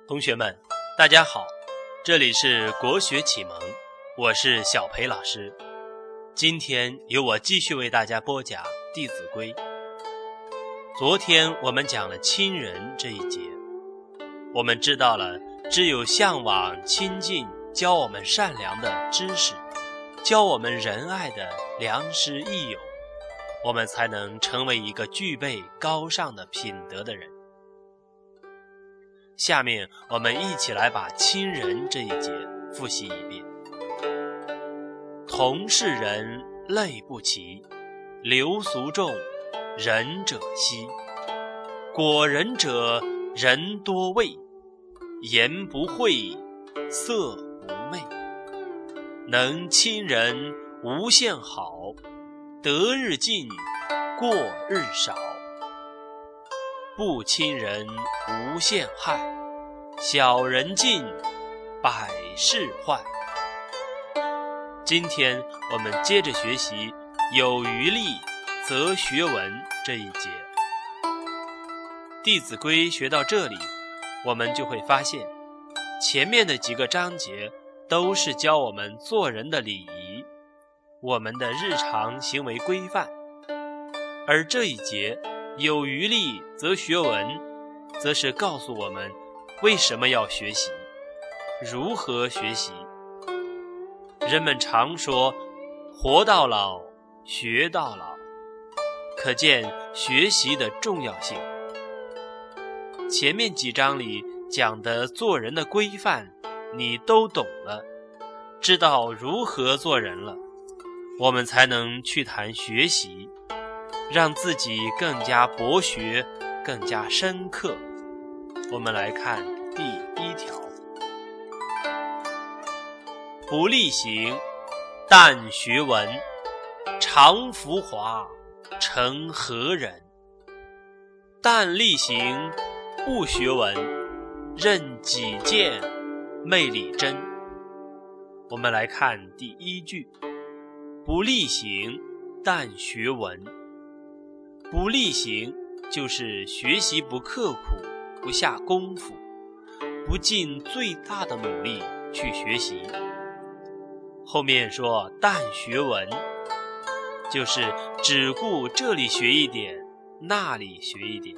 同学们，大家好，这里是国学启蒙，我是小培老师。今天由我继续为大家播讲《弟子规》。昨天我们讲了亲人这一节，我们知道了只有向往亲近教我们善良的知识，教我们仁爱的良师益友，我们才能成为一个具备高尚的品德的人。下面我们一起来把亲人这一节复习一遍。同是人类不齐，流俗众，仁者稀。果仁者，人多畏，言不讳，色不昧。能亲人无限好，得日进，过日少。不亲人无限害，小人尽，百事坏。今天我们接着学习有余力则学文这一节。弟子规学到这里，我们就会发现前面的几个章节都是教我们做人的礼仪，我们的日常行为规范，而这一节有余力则学文，则是告诉我们为什么要学习，如何学习。人们常说活到老，学到老，可见学习的重要性。前面几章里讲的做人的规范你都懂了，知道如何做人了，我们才能去谈学习，让自己更加博学，更加深刻。我们来看第一条，不力行，但学文，常浮华，成何人？但力行，不学文，任己见，昧理真。我们来看第一句，不力行，但学文。不力行就是学习不刻苦，不下功夫，不尽最大的努力去学习。后面说但学文，就是只顾这里学一点，那里学一点。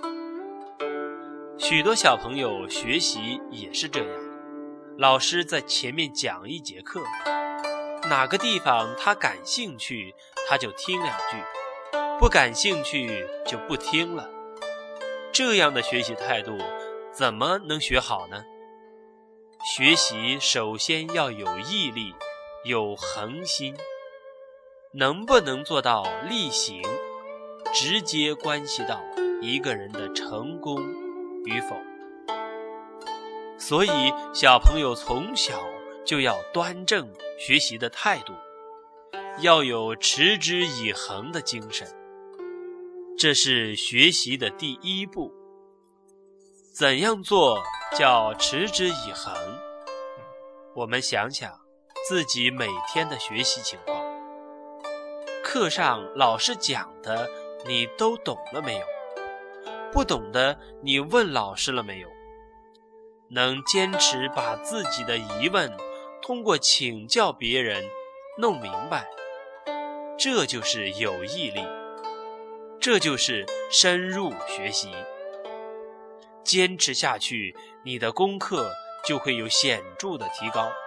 许多小朋友学习也是这样，老师在前面讲一节课，哪个地方他感兴趣他就听两句，不感兴趣就不听了。这样的学习态度怎么能学好呢？学习首先要有毅力，有恒心。能不能做到力行，直接关系到一个人的成功与否。所以小朋友从小就要端正学习的态度，要有持之以恒的精神，这是学习的第一步。怎样做叫持之以恒？我们想想自己每天的学习情况，课上老师讲的你都懂了没有？不懂的你问老师了没有？能坚持把自己的疑问通过请教别人弄明白，这就是有毅力，这就是深入学习。坚持下去，你的功课就会有显著的提高。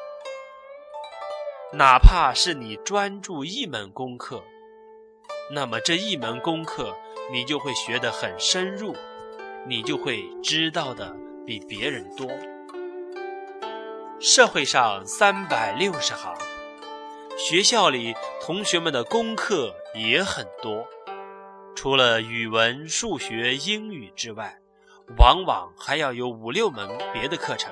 哪怕是你专注一门功课，那么这一门功课你就会学得很深入，你就会知道的比别人多。社会上360行，学校里同学们的功课也很多，除了语文、数学、英语之外，往往还要有5-6门别的课程。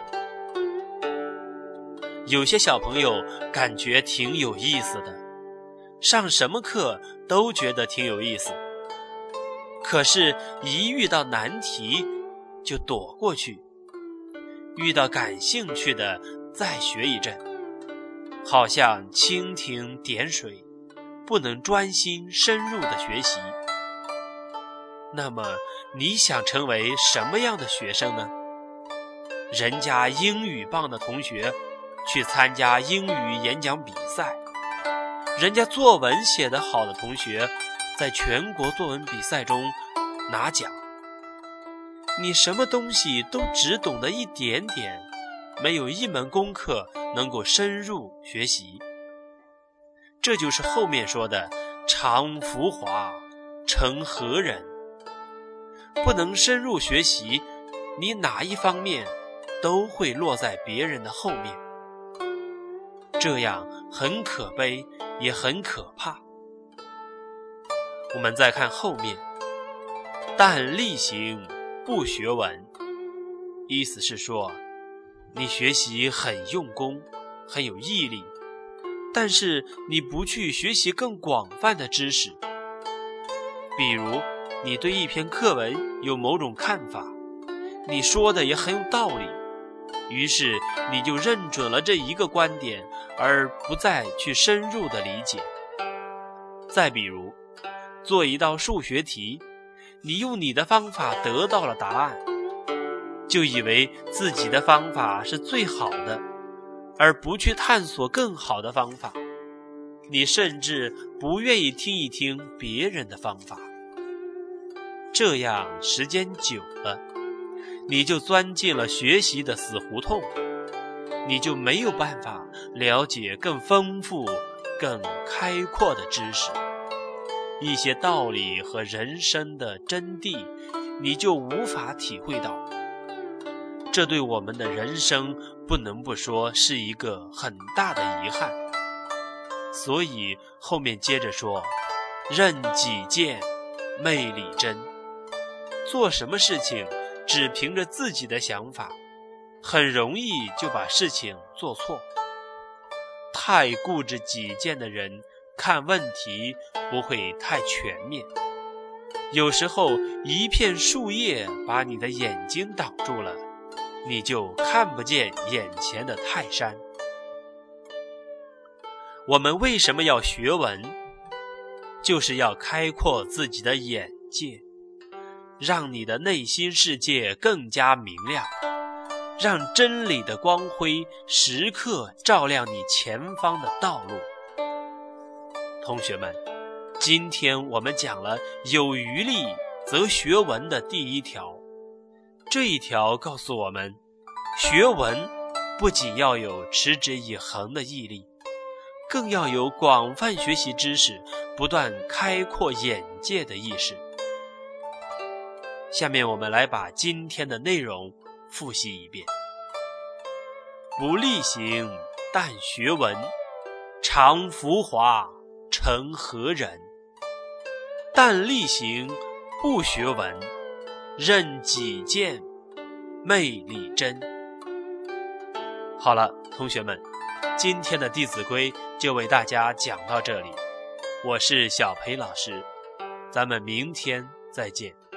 有些小朋友感觉挺有意思的，上什么课都觉得挺有意思，可是一遇到难题就躲过去，遇到感兴趣的再学一阵，好像蜻蜓点水，不能专心深入的学习。那么你想成为什么样的学生呢？ 人家英语棒的同学去参加英语演讲比赛，人家作文写得好的同学在全国作文比赛中拿奖。你什么东西都只懂得一点点，没有一门功课能够深入学习。这就是后面说的常浮华，成何人。不能深入学习，你哪一方面都会落在别人的后面，这样很可悲，也很可怕。我们再看后面，但力行不学文，意思是说，你学习很用功，很有毅力，但是你不去学习更广泛的知识。比如你对一篇课文有某种看法，你说的也很有道理，于是你就认准了这一个观点，而不再去深入的理解。再比如做一道数学题，你用你的方法得到了答案，就以为自己的方法是最好的，而不去探索更好的方法。你甚至不愿意听一听别人的方法。这样时间久了，你就钻进了学习的死胡同，你就没有办法了解更丰富、更开阔的知识。一些道理和人生的真谛，你就无法体会到。这对我们的人生不能不说是一个很大的遗憾。所以后面接着说，任己见，昧理真。做什么事情只凭着自己的想法，很容易就把事情做错。太固执己见的人看问题不会太全面，有时候一片树叶把你的眼睛挡住了，你就看不见眼前的泰山。我们为什么要学文？就是要开阔自己的眼界，让你的内心世界更加明亮，让真理的光辉时刻照亮你前方的道路。同学们，今天我们讲了有余力则学文的第一条。这一条告诉我们，学文不仅要有持之以恒的毅力，更要有广泛学习知识、不断开阔眼界的意识。下面我们来把今天的内容复习一遍。不力行，但学文，常浮华，成何人。但力行，不学文，任己见，昧理真。好了，同学们，今天的《弟子规》就为大家讲到这里。我是小裴老师，咱们明天再见。